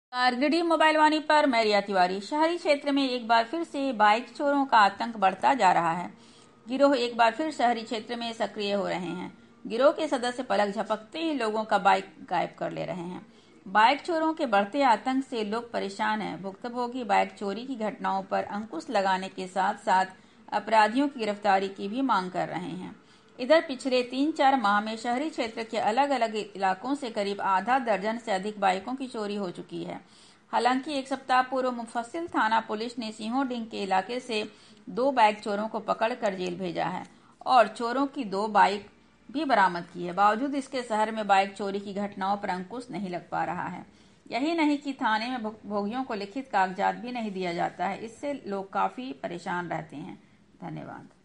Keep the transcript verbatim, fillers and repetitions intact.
कारगिडी mobile वाणी पर मैं रिया तिवारी। शहरी क्षेत्र में एक बार फिर से बाइक चोरों का आतंक बढ़ता जा रहा है। गिरोह एक बार फिर शहरी क्षेत्र में सक्रिय हो रहे हैं। गिरोह के सदस्य पलक झपकते ही लोगों का बाइक गायब कर ले रहे हैं। बाइक चोरों के बढ़ते आतंक से लोग परेशान हैं। भुक्तभोगी बाइक चोरी की घटनाओं पर अंकुश लगाने के साथ साथ अपराधियों की गिरफ्तारी की भी मांग कर रहे हैं। इधर पिछले तीन चार माह में शहरी क्षेत्र के अलग अलग इलाकों से करीब आधा दर्जन से अधिक बाइकों की चोरी हो चुकी है। हालांकि एक सप्ताह पूर्व मुफस्सिल थाना पुलिस ने सिंहोडीह के इलाके से दो बाइक चोरों को पकड़कर जेल भेजा है और चोरों की दो बाइक भी बरामद की है। बावजूद इसके शहर में बाइक चोरी की घटनाओं पर अंकुश नहीं लग पा रहा है। यही नहीं कि थाने में भोगियों को लिखित कागजात भी नहीं दिया जाता है। इससे लोग काफी परेशान रहते हैं। धन्यवाद।